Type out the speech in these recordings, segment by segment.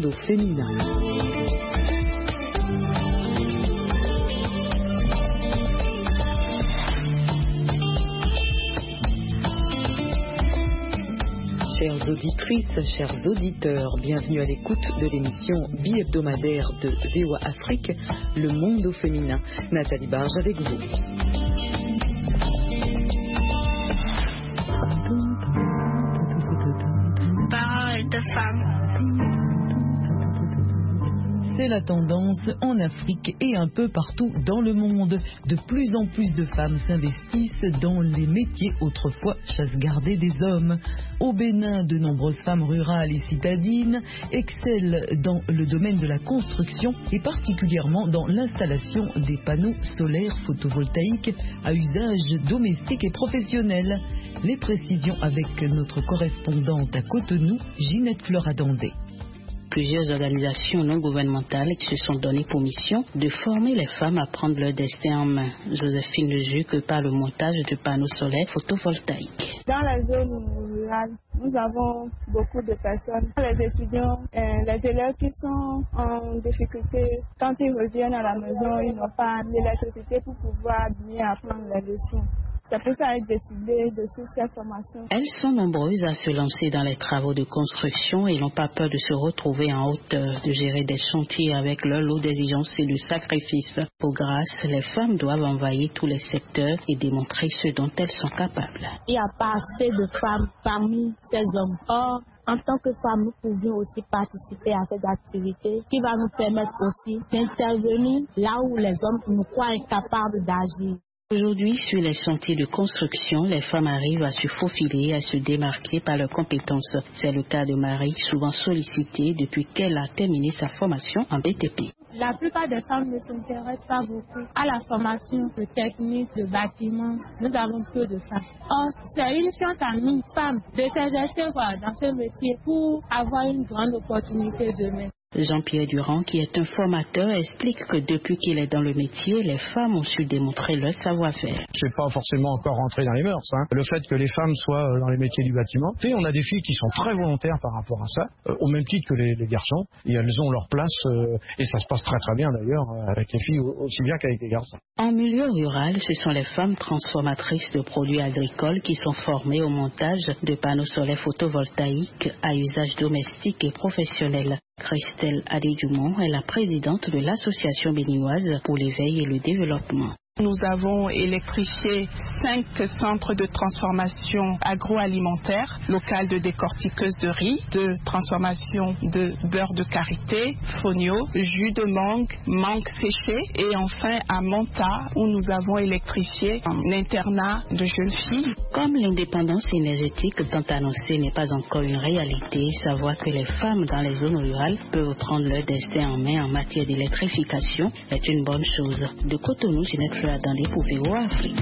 monde au féminin. Chères auditrices, chers auditeurs, bienvenue à l'écoute de l'émission bi-hebdomadaire de VOA Afrique, Le Monde au féminin. Nathalie Barge avec vous. Parole de femme. C'est la tendance en Afrique et un peu partout dans le monde. De plus en plus de femmes s'investissent dans les métiers autrefois chasse-gardés des hommes. Au Bénin, de nombreuses femmes rurales et citadines excellent dans le domaine de la construction et particulièrement dans l'installation des panneaux solaires photovoltaïques à usage domestique et professionnel. Les précisions avec notre correspondante à Cotonou, Ginette Fleuradandé. Plusieurs organisations non gouvernementales qui se sont données pour mission de former les femmes à prendre leur destin en main. Joséphine ne joue que par le montage de panneaux solaires photovoltaïques. Dans la zone rurale, nous avons beaucoup de personnes, les étudiants, les élèves qui sont en difficulté. Quand ils reviennent à la maison, ils n'ont pas l'électricité pour pouvoir bien apprendre les leçons. C'est pour ça qu'elles ont décidé de suivre cette formation. Elles sont nombreuses à se lancer dans les travaux de construction et n'ont pas peur de se retrouver en hauteur, de gérer des chantiers avec leur lot d'exigences et de sacrifices. Pour grâce, les femmes doivent envahir tous les secteurs et démontrer ce dont elles sont capables. Il n'y a pas assez de femmes parmi ces hommes. Or, en tant que femmes, nous pouvions aussi participer à cette activité qui va nous permettre aussi d'intervenir là où les hommes nous croient incapables d'agir. Aujourd'hui, sur les chantiers de construction, les femmes arrivent à se faufiler et à se démarquer par leurs compétences. C'est le cas de Marie, souvent sollicitée depuis qu'elle a terminé sa formation en BTP. La plupart des femmes ne s'intéressent pas beaucoup à la formation de technique, de bâtiment. Nous avons peu de femmes. Or, c'est une chance à nous, femmes, de s'exercer dans ce métier pour avoir une grande opportunité demain. Jean-Pierre Durand, qui est un formateur, explique que depuis qu'il est dans le métier, les femmes ont su démontrer leur savoir-faire. Je ne vais pas forcément encore rentrer dans les mœurs. Le fait que les femmes soient dans les métiers du bâtiment, on a des filles qui sont très volontaires par rapport à ça, au même titre que les garçons, et elles ont leur place, et ça se passe très très bien d'ailleurs, avec les filles aussi bien qu'avec les garçons. En milieu rural, ce sont les femmes transformatrices de produits agricoles qui sont formées au montage de panneaux solaires photovoltaïques à usage domestique et professionnel. Christelle Adé-Dumont est la présidente de l'association béninoise pour l'éveil et le développement. Nous avons électrifié 5 centres de transformation agroalimentaire, local de décortiqueuse de riz, de transformation de beurre de karité, fonio, jus de mangue séché et enfin à Monta où nous avons électrifié un internat de jeunes filles. Comme l'indépendance énergétique tant annoncée n'est pas encore une réalité, savoir que les femmes dans les zones rurales peuvent prendre leur destin en main en matière d'électrification est une bonne chose. De Cotonou, Ginette Fleuradandé pour VOA Afrique.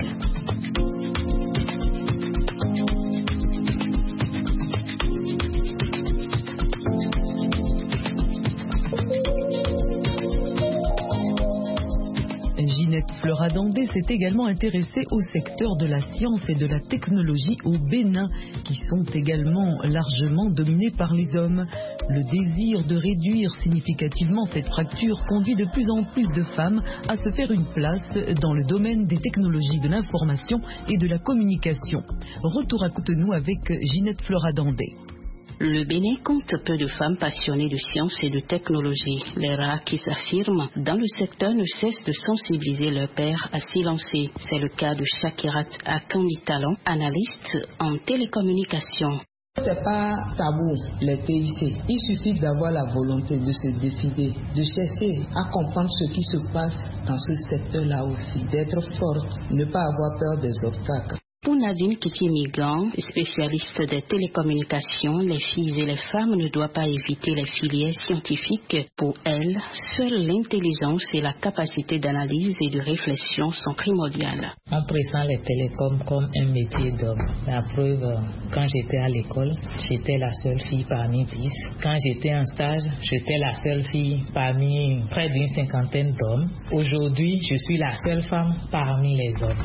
Ginette Fleuradandé s'est également intéressée au secteur de la science et de la technologie au Bénin, qui sont également largement dominés par les hommes. Le désir de réduire significativement cette fracture conduit de plus en plus de femmes à se faire une place dans le domaine des technologies de l'information et de la communication. Retour à Cotonou avec Ginette Fleuradandé. Le Bénin compte peu de femmes passionnées de sciences et de technologie. Les rares qui s'affirment dans le secteur ne cessent de sensibiliser leurs pairs à s'y lancer. C'est le cas de Shakirat Akambi-Talon, analyste en télécommunications. C'est pas tabou, les TIC. Il suffit d'avoir la volonté de se décider, de chercher à comprendre ce qui se passe dans ce secteur-là aussi, d'être forte, ne pas avoir peur des obstacles. Pour Nadine Kiki-Migan, spécialiste des télécommunications, les filles et les femmes ne doivent pas éviter les filières scientifiques. Pour elle, seule l'intelligence et la capacité d'analyse et de réflexion sont primordiales. On pressent les télécoms comme un métier d'homme. La preuve, quand j'étais à l'école, j'étais la seule fille parmi 10. Quand j'étais en stage, j'étais la seule fille parmi près d'une 50aine d'hommes. Aujourd'hui, je suis la seule femme parmi les hommes.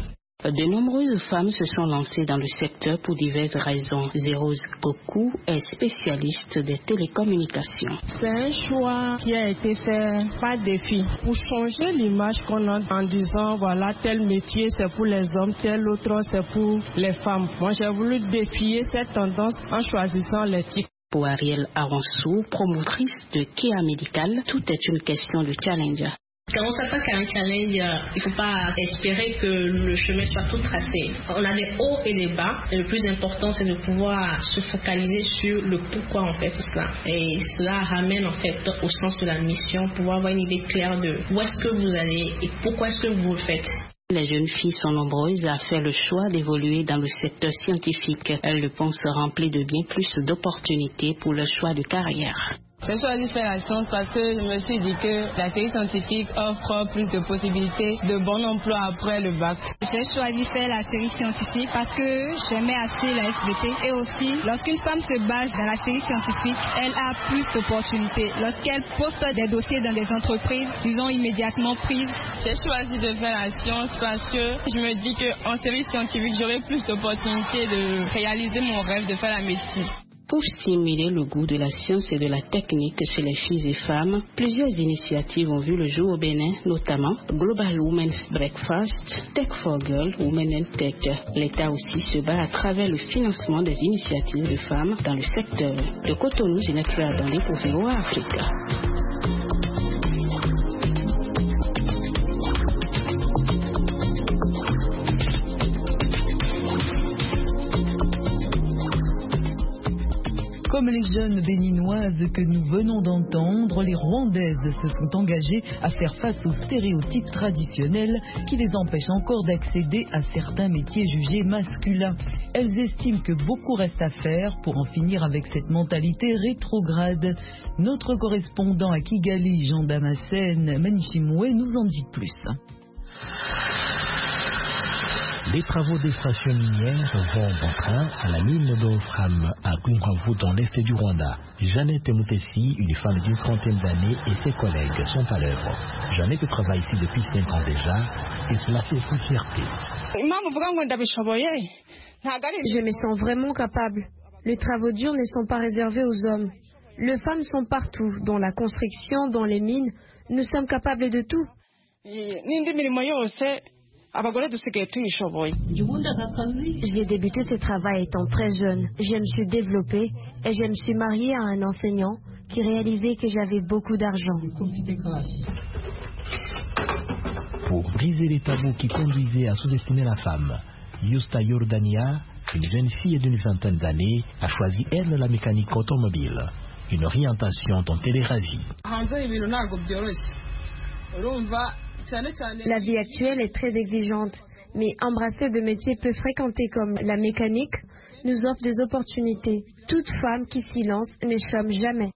De nombreuses femmes se sont lancées dans le secteur pour diverses raisons. Zéros Koku est spécialiste des télécommunications. C'est un choix qui a été fait par défi pour changer l'image qu'on a en disant voilà tel métier c'est pour les hommes, tel autre c'est pour les femmes. Moi j'ai voulu défier cette tendance en choisissant les titres. Pour Ariel Aronsou, promotrice de Kia Médical, tout est une question de challenge. Quand on s'attaque à un challenge, il ne faut pas espérer que le chemin soit tout tracé. On a des hauts et des bas. Et le plus important, c'est de pouvoir se focaliser sur le pourquoi on fait tout cela. Et cela ramène en fait au sens de la mission, pouvoir avoir une idée claire de où est-ce que vous allez et pourquoi est-ce que vous le faites. Les jeunes filles sont nombreuses à faire le choix d'évoluer dans le secteur scientifique. Elles le pensent rempli de bien plus d'opportunités pour leur choix de carrière. J'ai choisi de faire la science parce que je me suis dit que la série scientifique offre plus de possibilités de bon emploi après le bac. J'ai choisi de faire la série scientifique parce que j'aimais assez la SVT et aussi lorsqu'une femme se base dans la série scientifique, elle a plus d'opportunités. Lorsqu'elle poste des dossiers dans des entreprises, disons immédiatement prises. J'ai choisi de faire la science parce que je me dis qu'en série scientifique, j'aurai plus d'opportunités de réaliser mon rêve de faire la médecine. Pour stimuler le goût de la science et de la technique chez les filles et femmes, plusieurs initiatives ont vu le jour au Bénin, notamment Global Women's Breakfast, Tech for Girls, Women in Tech. L'État aussi se bat à travers le financement des initiatives de femmes dans le secteur. De Cotonou, Ginette Attendé pour VOA Africa. Comme les jeunes béninoises que nous venons d'entendre, les Rwandaises se sont engagées à faire face aux stéréotypes traditionnels qui les empêchent encore d'accéder à certains métiers jugés masculins. Elles estiment que beaucoup reste à faire pour en finir avec cette mentalité rétrograde. Notre correspondant à Kigali, Jean Damascène Manichimoué, nous en dit plus. Les travaux d'extraction minière vont bon train à la mine d'Ofram à Gumravu dans l'est du Rwanda. Jeannette Moutessi, une femme d'une trentaine d'années, et ses collègues sont à l'œuvre. Jeannette travaille ici depuis 5 ans déjà et cela fait sa fierté. Je me sens vraiment capable. Les travaux durs ne sont pas réservés aux hommes. Les femmes sont partout, dans la construction, dans les mines. Nous sommes capables de tout. J'ai débuté ce travail étant très jeune. Je me suis développée et je me suis mariée à un enseignant qui réalisait que j'avais beaucoup d'argent. Pour briser les tabous qui conduisaient à sous-estimer la femme, Yusta Yordania, une jeune fille d'une vingtaine d'années, a choisi elle la mécanique automobile, une orientation dont elle est ravie. La vie actuelle est très exigeante, mais embrasser de métiers peu fréquentés comme la mécanique nous offre des opportunités. Toute femme qui s'y lance ne chôme jamais.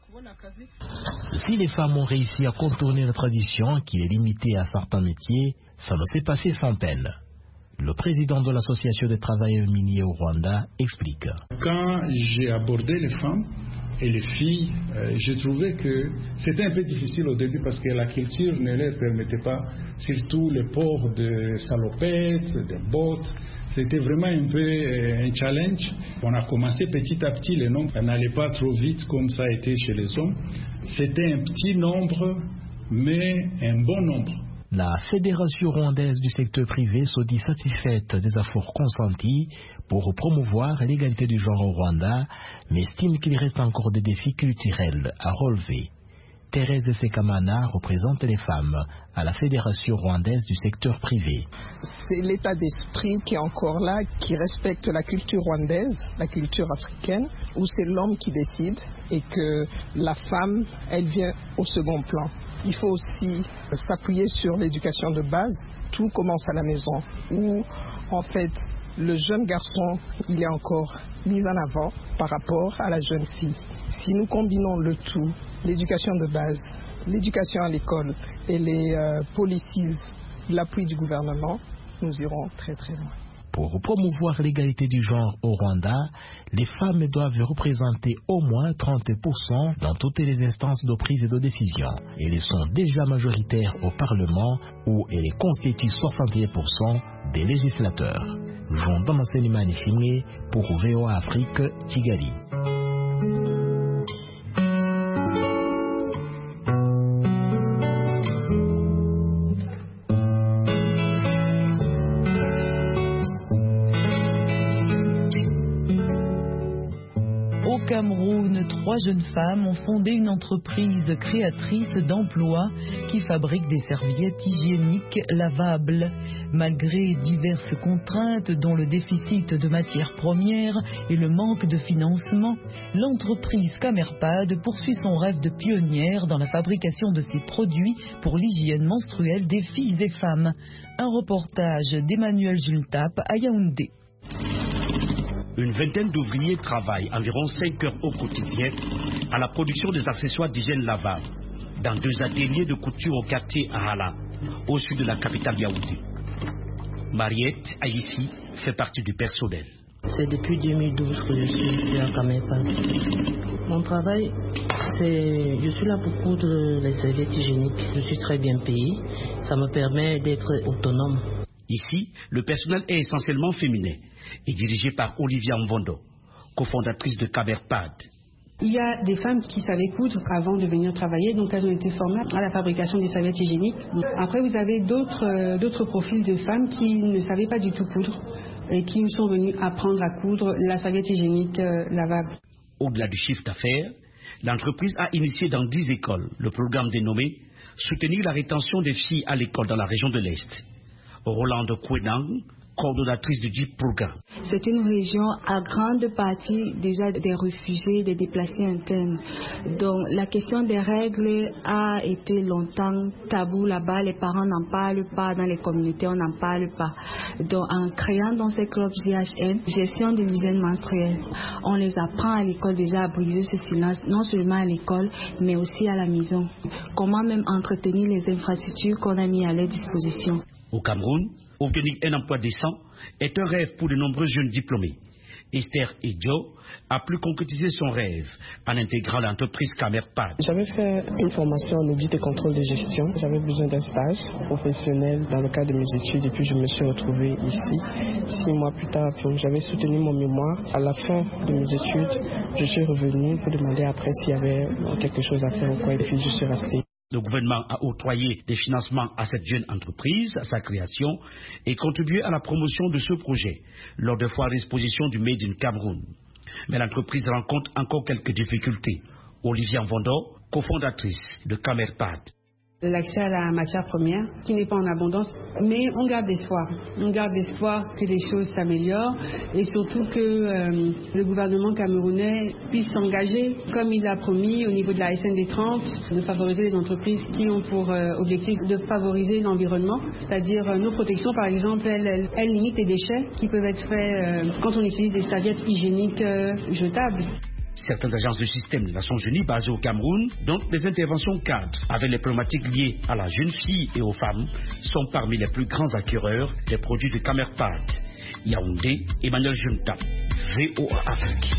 Si les femmes ont réussi à contourner la tradition qui est limitée à certains métiers, ça ne s'est pas fait sans peine. Le président de l'association des travailleurs miniers au Rwanda explique. Quand j'ai abordé les femmes et les filles, j'ai trouvé que c'était un peu difficile au début parce que la culture ne leur permettait pas, surtout les ports de salopettes, de bottes. C'était vraiment un peu un challenge. On a commencé petit à petit, les nombres n'allaient pas trop vite comme ça a été chez les hommes. C'était un petit nombre, mais un bon nombre. La Fédération rwandaise du secteur privé se dit satisfaite des efforts consentis pour promouvoir l'égalité du genre au Rwanda, mais estime qu'il reste encore des défis culturels à relever. Thérèse Sekamana représente les femmes à la Fédération rwandaise du secteur privé. C'est l'état d'esprit qui est encore là, qui respecte la culture rwandaise, la culture africaine, où c'est l'homme qui décide et que la femme, elle vient au second plan. Il faut aussi s'appuyer sur l'éducation de base. Tout commence à la maison, où en fait le jeune garçon, il est encore mis en avant par rapport à la jeune fille. Si nous combinons le tout, l'éducation de base, l'éducation à l'école et les policies, l'appui du gouvernement, nous irons très très loin. Pour promouvoir l'égalité du genre au Rwanda, les femmes doivent représenter au moins 30% dans toutes les instances de prise de décision. Elles sont déjà majoritaires au Parlement où elles constituent 61% des législateurs. Jean Damascene Chimé pour VOA Afrique, Kigali. Cameroun, 3 jeunes femmes ont fondé une entreprise créatrice d'emplois qui fabrique des serviettes hygiéniques lavables. Malgré diverses contraintes dont le déficit de matières premières et le manque de financement, l'entreprise Camerpad poursuit son rêve de pionnière dans la fabrication de ces produits pour l'hygiène menstruelle des filles et femmes. Un reportage d'Emmanuel Juntap à Yaoundé. Une vingtaine d'ouvriers travaillent environ 5 heures au quotidien à la production des accessoires d'hygiène lavables dans 2 ateliers de couture au quartier Ahala, au sud de la capitale Yaoundé. Mariette Aïssi fait partie du personnel. C'est depuis 2012 que je suis ici à Camerpad. Mon travail, je suis là pour coudre les serviettes hygiéniques. Je suis très bien payé. Ça me permet d'être autonome. Ici, le personnel est essentiellement féminin et dirigé par Olivia Mvondo, cofondatrice de Camerpad. Il y a des femmes qui savaient coudre avant de venir travailler, donc elles ont été formées à la fabrication des serviettes hygiéniques. Après, vous avez d'autres profils de femmes qui ne savaient pas du tout coudre et qui sont venues apprendre à coudre la serviette hygiénique lavable. Au-delà du chiffre d'affaires, l'entreprise a initié dans 10 écoles le programme dénommé « Soutenir la rétention des filles à l'école dans la région de l'Est ». Rolande Kouenang, coordonnatrice du JIP programme. C'est une région à grande partie déjà des réfugiés, des déplacés internes. Donc la question des règles a été longtemps tabou là-bas. Les parents n'en parlent pas, dans les communautés on n'en parle pas. Donc en créant dans ces clubs GHN, gestion de l'hygiène menstruelle, on les apprend à l'école déjà à briser ce silence, non seulement à l'école, mais aussi à la maison. Comment même entretenir les infrastructures qu'on a mis à leur disposition. Au Cameroun, obtenir un emploi décent est un rêve pour de nombreux jeunes diplômés. Esther Edjo a pu concrétiser son rêve en intégrant l'entreprise Camerpad. J'avais fait une formation en audit et contrôle de gestion. J'avais besoin d'un stage professionnel dans le cadre de mes études et puis je me suis retrouvée ici. 6 mois plus tard, j'avais soutenu mon mémoire. À la fin de mes études, je suis revenue pour demander après s'il y avait quelque chose à faire ou quoi et puis je suis restée. Le gouvernement a octroyé des financements à cette jeune entreprise, à sa création, et contribué à la promotion de ce projet lors de foires d'exposition du Made in Cameroun. Mais l'entreprise rencontre encore quelques difficultés. Olivia Mvondo, cofondatrice de Camerpad. L'accès à la matière première qui n'est pas en abondance, mais on garde espoir. On garde espoir que les choses s'améliorent et surtout que le gouvernement camerounais puisse s'engager, comme il l'a promis au niveau de la SND 30, de favoriser les entreprises qui ont pour objectif de favoriser l'environnement. C'est-à-dire nos protections, par exemple, elles limitent les déchets qui peuvent être faits quand on utilise des serviettes hygiéniques jetables. Certaines agences du système des Nations Unies basées au Cameroun, dont des interventions cadres avec les problématiques liées à la jeune fille et aux femmes, sont parmi les plus grands acquéreurs des produits de Camerpad. Yaoundé, Emmanuel Juntap, VOA Afrique.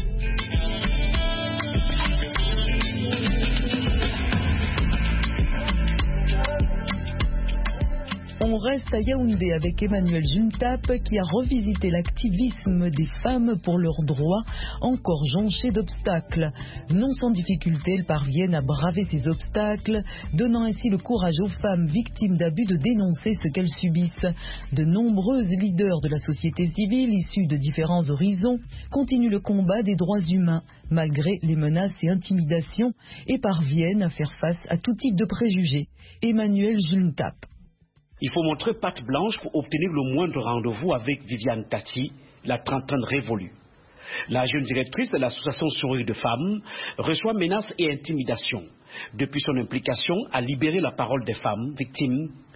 On reste à Yaoundé avec Emmanuel Juntap qui a revisité l'activisme des femmes pour leurs droits, encore jonché d'obstacles. Non sans difficulté, elles parviennent à braver ces obstacles, donnant ainsi le courage aux femmes victimes d'abus de dénoncer ce qu'elles subissent. De nombreuses leaders de la société civile, issus de différents horizons, continuent le combat des droits humains, malgré les menaces et intimidations, et parviennent à faire face à tout type de préjugés. Emmanuel Juntap. Il faut montrer patte blanche pour obtenir le moindre rendez-vous avec Viviane Tati, la trentaine révolue. La jeune directrice de l'association Sourire de femmes reçoit menaces et intimidations depuis son implication à libérer la parole des femmes victimes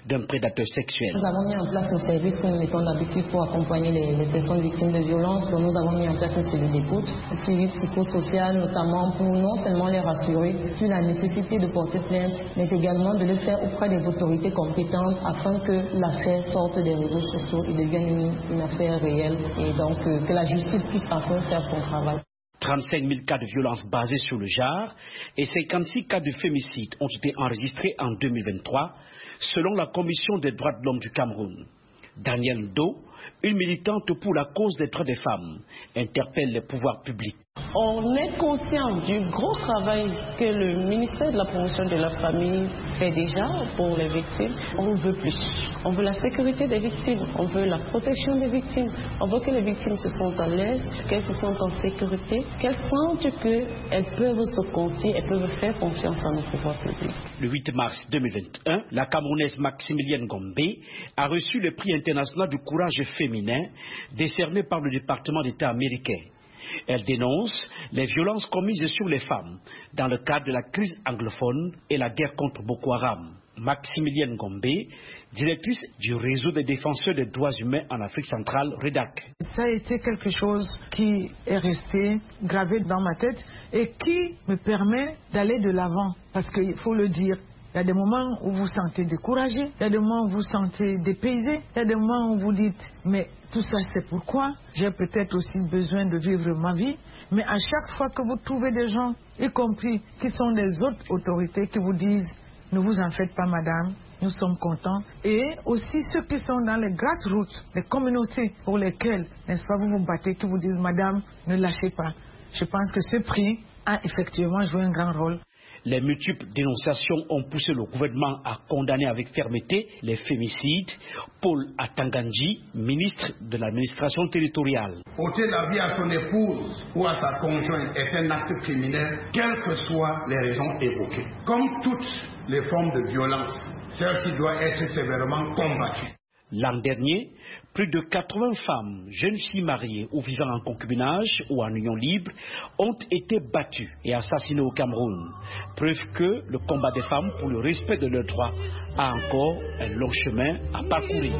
d'un prédateur sexuel. Nous avons mis en place un service que nous mettons d'habitude pour accompagner les personnes victimes de violences. Donc nous avons mis en place une cellule d'écoute, un suivi psychosocial, notamment pour non seulement les rassurer sur la nécessité de porter plainte, mais également de le faire auprès des autorités compétentes afin que l'affaire sorte des réseaux sociaux et devienne une affaire réelle et donc que la justice puisse enfin faire son travail. 35 000 cas de violence basés sur le genre et 56 cas de fémicide ont été enregistrés en 2023, selon la Commission des droits de l'homme du Cameroun. Danielle Do, une militante pour la cause des droits des femmes, interpelle les pouvoirs publics. On est conscient du gros travail que le ministère de la promotion de la famille fait déjà pour les victimes. On veut plus. On veut la sécurité des victimes, on veut la protection des victimes, on veut que les victimes se sentent à l'aise, qu'elles se sentent en sécurité, qu'elles sentent qu'elles peuvent se confier, elles peuvent faire confiance à nos pouvoirs publics. Le 8 mars 2021, la Camerounaise Maximilienne Gombe a reçu le prix international du courage féminin décerné par le département d'État américain. Elle dénonce les violences commises sur les femmes dans le cadre de la crise anglophone et la guerre contre Boko Haram. Maximilienne Gombe, directrice du réseau des défenseurs des droits humains en Afrique centrale, REDAC. Ça a été quelque chose qui est resté gravé dans ma tête et qui me permet d'aller de l'avant. Parce qu'il faut le dire, il y a des moments où vous vous sentez découragé, il y a des moments où vous vous sentez dépaysé, il y a des moments où vous dites, mais tout ça c'est pourquoi j'ai peut-être aussi besoin de vivre ma vie. Mais à chaque fois que vous trouvez des gens, y compris qui sont des autres autorités, qui vous disent, ne vous en faites pas madame, nous sommes contents. Et aussi ceux qui sont dans les grassroots, les communautés pour lesquelles, n'est-ce pas, vous vous battez, qui vous disent, madame, ne lâchez pas. Je pense que ce prix a effectivement joué un grand rôle. Les multiples dénonciations ont poussé le gouvernement à condamner avec fermeté les fémicides. Paul Atanganji, ministre de l'administration territoriale. Ôter la vie à son épouse ou à sa conjointe est un acte criminel, quelles que soient les raisons évoquées. Comme toutes les formes de violence, celle-ci doit être sévèrement combattue. L'an dernier, plus de 80 femmes, jeunes filles mariées ou vivant en concubinage ou en union libre, ont été battues et assassinées au Cameroun. Preuve que le combat des femmes pour le respect de leurs droits a encore un long chemin à parcourir.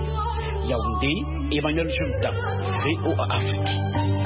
Yaoundé, Emmanuel Junta, VOA Afrique.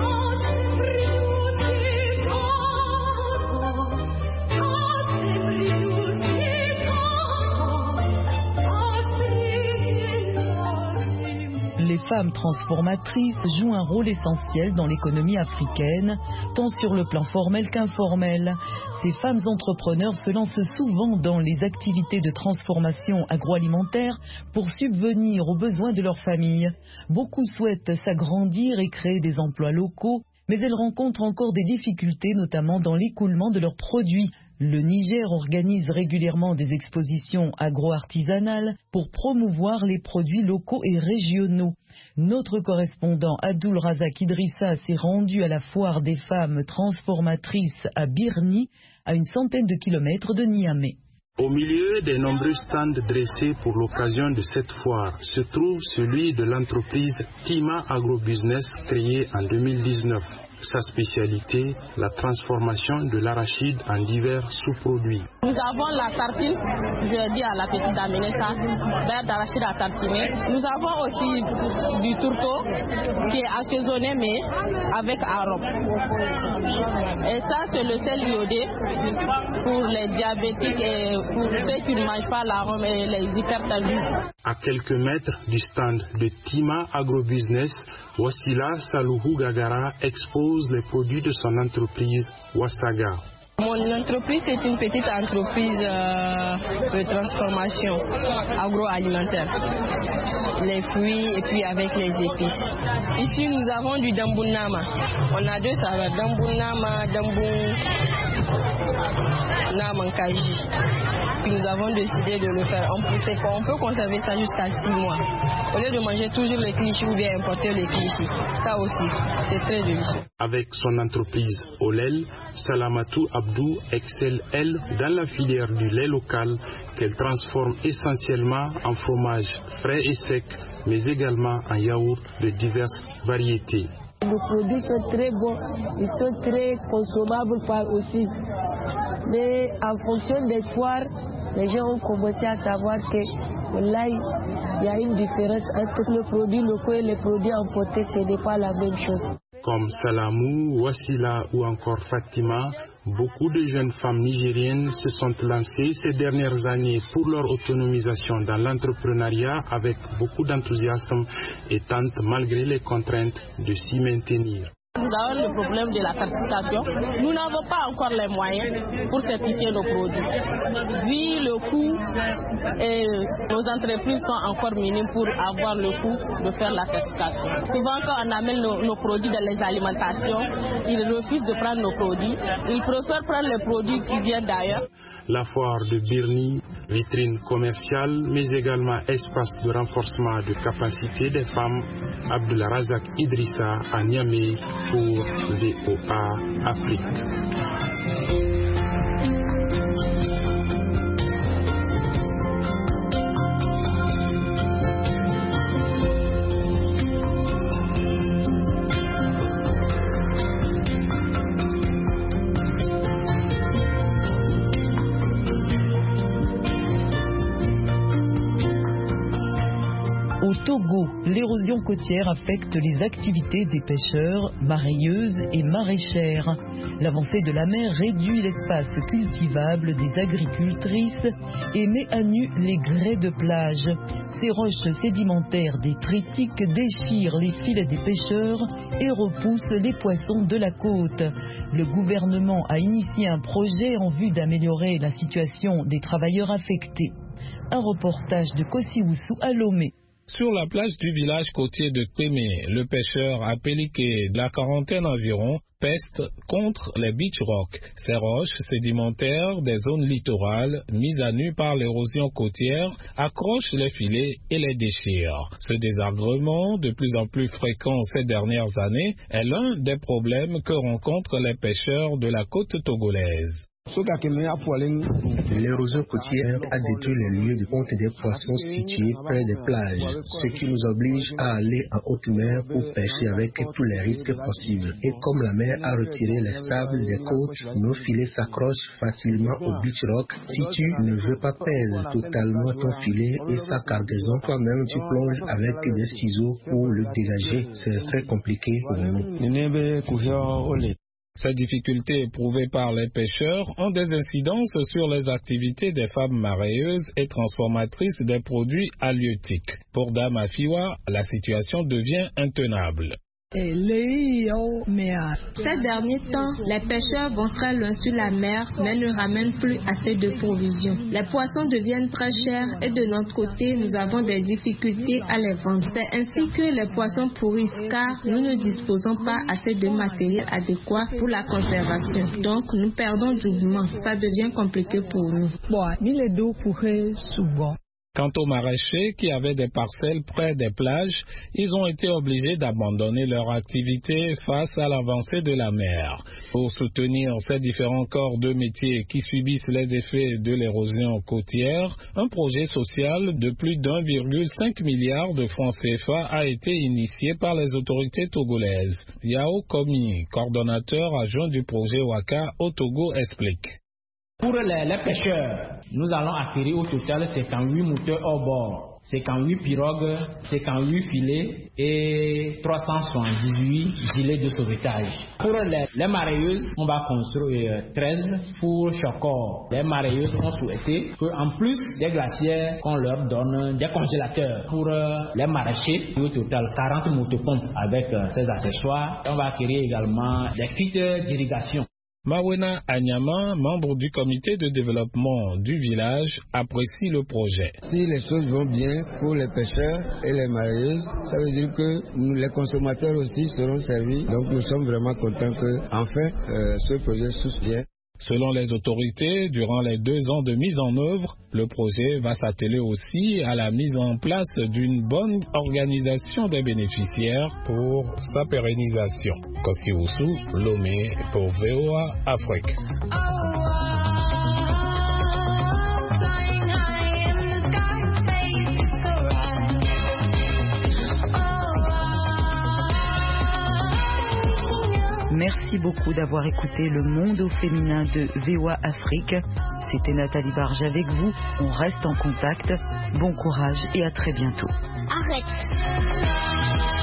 Les femmes transformatrices jouent un rôle essentiel dans l'économie africaine, tant sur le plan formel qu'informel. Ces femmes entrepreneurs se lancent souvent dans les activités de transformation agroalimentaire pour subvenir aux besoins de leur famille. Beaucoup souhaitent s'agrandir et créer des emplois locaux, mais elles rencontrent encore des difficultés, notamment dans l'écoulement de leurs produits. Le Niger organise régulièrement des expositions agro-artisanales pour promouvoir les produits locaux et régionaux. Notre correspondant Abdul Razak Idrissa s'est rendu à la foire des femmes transformatrices à Birni, à une centaine de kilomètres de Niamey. Au milieu des nombreux stands dressés pour l'occasion de cette foire se trouve celui de l'entreprise Tima Agrobusiness créée en 2019. Sa spécialité, la transformation de l'arachide en divers sous-produits. Nous avons la tartine, je dis à la petite d'amener ça, beurre d'arachide à tartiner. Nous avons aussi du tourteau qui est assaisonné mais avec arôme. Et ça c'est le sel iodé pour les diabétiques et pour ceux qui ne mangent pas l'arôme et les hypertendus. À quelques mètres du stand de Tima Agrobusiness, Wassila Saluhu Gagara expose les produits de son entreprise Wassaga. Mon entreprise est une petite entreprise de transformation agroalimentaire. Les fruits et puis avec les épices. Ici nous avons du dambou nama. On a deux saveurs, dambou nama, dambou namankaji. Nous avons décidé de le faire. On peut conserver ça jusqu'à 6 mois. Au lieu de manger toujours les clichés ou bien importer les clichés. Ça aussi, c'est très délicieux. Avec son entreprise Olel, Salamatou Abdou excelle elle dans la filière du lait local qu'elle transforme essentiellement en fromage frais et sec, mais également en yaourt de diverses variétés. Les produits sont très bons, ils sont très consommables par aussi. Mais en fonction des foires, les gens ont commencé à savoir que Là, il y a une différence entre les produits locaux et les produits importés, ce n'est pas la même chose. Comme Salamou, Wassila ou encore Fatima, beaucoup de jeunes femmes nigériennes se sont lancées ces dernières années pour leur autonomisation dans l'entrepreneuriat avec beaucoup d'enthousiasme et tentent malgré les contraintes de s'y maintenir. Nous avons le problème de la certification. Nous n'avons pas encore les moyens pour certifier nos produits. Vu le coût, nos entreprises sont encore minimes pour avoir le coût de faire la certification. Souvent quand on amène nos produits dans les alimentations, ils refusent de prendre nos produits. Ils préfèrent prendre les produits qui viennent d'ailleurs. La foire de Birni, vitrine commerciale, mais également espace de renforcement de capacité des femmes. Abdulrazak Idrissa à Niamey pour VOA Afrique. Au Togo, l'érosion côtière affecte les activités des pêcheurs, mareyeuses et maraîchères. L'avancée de la mer réduit l'espace cultivable des agricultrices et met à nu les grès de plage. Ces roches sédimentaires détritiques déchirent les filets des pêcheurs et repoussent les poissons de la côte. Le gouvernement a initié un projet en vue d'améliorer la situation des travailleurs affectés. Un reportage de Kosiwusu à Lomé. Sur la plage du village côtier de Kpémé, le pêcheur Apéliké de la quarantaine environ peste contre les beach rocks, ces roches sédimentaires des zones littorales mises à nu par l'érosion côtière accrochent les filets et les déchirent. Ce désagrément, de plus en plus fréquent ces dernières années, est l'un des problèmes que rencontrent les pêcheurs de la côte togolaise. L'érosion côtière a détruit les lieux de ponte des poissons situés près des plages, ce qui nous oblige à aller en haute mer pour pêcher avec tous les risques possibles. Et comme la mer a retiré les sables des côtes, nos filets s'accrochent facilement au beach rock. Si tu ne veux pas perdre totalement ton filet et sa cargaison, toi-même tu plonges avec des ciseaux pour le dégager. C'est très compliqué pour nous. Ces difficultés éprouvées par les pêcheurs ont des incidences sur les activités des femmes mareyeuses et transformatrices des produits halieutiques. Pour Dama Fiwa, la situation devient intenable. Ces derniers temps, les pêcheurs vont très loin sur la mer, mais ne ramènent plus assez de provisions. Les poissons deviennent très chers et de notre côté, nous avons des difficultés à les vendre. C'est ainsi que les poissons pourrissent car nous ne disposons pas assez de matériel adéquat pour la conservation. Donc, nous perdons doublement. Ça devient compliqué pour nous. Quant aux maraîchers qui avaient des parcelles près des plages, ils ont été obligés d'abandonner leur activité face à l'avancée de la mer. Pour soutenir ces différents corps de métier qui subissent les effets de l'érosion côtière, un projet social de plus d'1,5 milliard de francs CFA a été initié par les autorités togolaises. Yao Komi, coordonnateur adjoint du projet Waka au Togo, explique. Pour les pêcheurs, nous allons acquérir au total 58 moteurs hors bord, 58 pirogues, 58 filets et 378 gilets de sauvetage. Pour les mareyeuses, on va construire 13 pour chaque corps. Les mareyeuses ont souhaité qu'en plus des glacières, qu'on leur donne des congélateurs. Pour les maraîchers, au total 40 motopompes avec ces accessoires. On va acquérir également des kits d'irrigation. Mawena Anyama, membre du comité de développement du village, apprécie le projet. Si les choses vont bien pour les pêcheurs et les mareyeuses, ça veut dire que nous, les consommateurs aussi seront servis. Donc nous sommes vraiment contents que enfin ce projet soutient. Selon les autorités, durant les 2 ans de mise en œuvre, le projet va s'atteler aussi à la mise en place d'une bonne organisation des bénéficiaires pour sa pérennisation. Kosiwusu, Lomé pour VOA Afrique. Merci beaucoup d'avoir écouté Le Monde au féminin de VOA Afrique. C'était Nathalie Barge avec vous. On reste en contact. Bon courage et à très bientôt. Arrête.